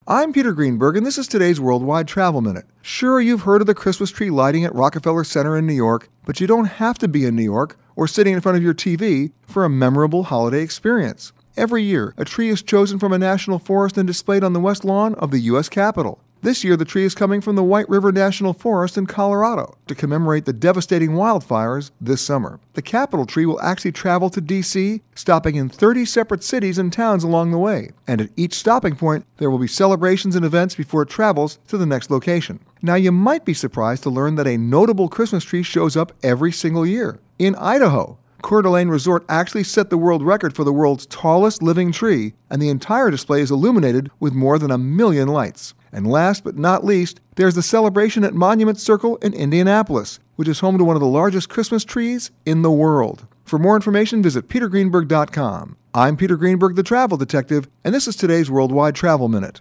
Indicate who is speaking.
Speaker 1: I'm Peter Greenberg, and this is today's Worldwide Travel Minute. Sure, you've heard of the Christmas tree lighting at Rockefeller Center in New York, but you don't have to be in New York or sitting in front of your TV for a memorable holiday experience. Every year, a tree is chosen from a national forest and displayed on the west lawn of the U.S. Capitol. This year, the tree is coming from the White River National Forest in Colorado to commemorate the devastating wildfires this summer. The Capitol tree will actually travel to D.C., stopping in 30 separate cities and towns along the way. And at each stopping point, there will be celebrations and events before it travels to the next location. Now, you might be surprised to learn that a notable Christmas tree shows up every single year. In Idaho, Coeur d'Alene Resort actually set the world record for the world's tallest living tree, and the entire display is illuminated with more than 1 million lights. And last but not least, there's the celebration at Monument Circle in Indianapolis, which is home to one of the largest Christmas trees in the world. For more information, visit petergreenberg.com. I'm Peter Greenberg, the Travel Detective, and this is today's Worldwide Travel Minute.